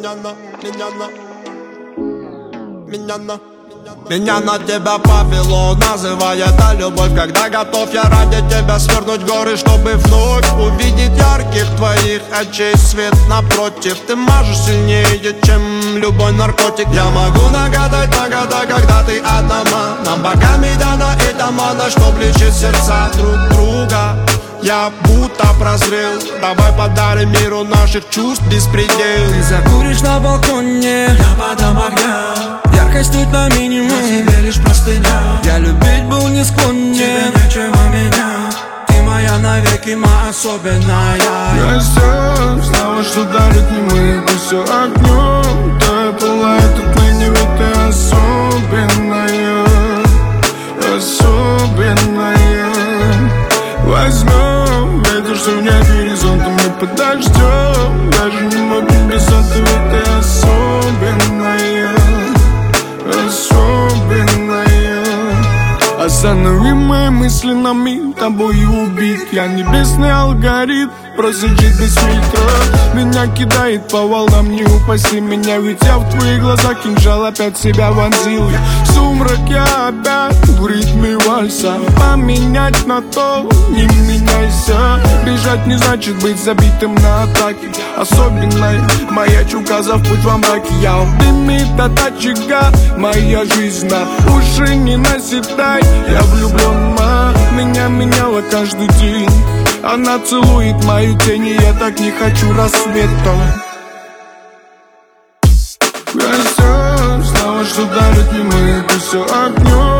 Меня на тебя повело, называя это любовь. Когда готов я ради тебя свернуть горы, чтобы вновь увидеть ярких твоих очей свет напротив. Ты мажешь сильнее, чем любой наркотик. Я могу нагадать на года, когда ты одна. Нам богами дана и тамада, что влечет сердца друг друга. Я будто прозрел, давай подарим миру наших чувств беспредел. Ты закуришь на балконе, я подам огня. Яркость тут на минимум, на тебе лишь простыня. Я любить был не склонен, тебе нечего менять. Ты моя навеки, моя особенная. Я все знала, что дарит не мы, ты все огнем. Да пылает отныне, ведь ты особенная, особенная. Возьмем ветер, что в небе горизонтом мы подождем. Даже не могу без этого, ведь ты особенная, особенная. Останови мои мысли на миг, тобой убит. Я небесный алгоритм, просит жить без фильтра. Меня кидает по волнам, не упаси меня. Ведь я в твоих глазах кинжал опять себя вонзил. Я в сумраке опять в ритме вальса. Поменять на то, не меняйся. Бежать не значит быть забитым на атаке. Особенная моя чука за путь во мраке. Я в дыме от очага, моя жизнь на уши не наседай. Я влюблен, меня меняла каждый день. Она целует мою тень, и я так не хочу рассвета. Я все знала, что дарит не мы, ты все огнем.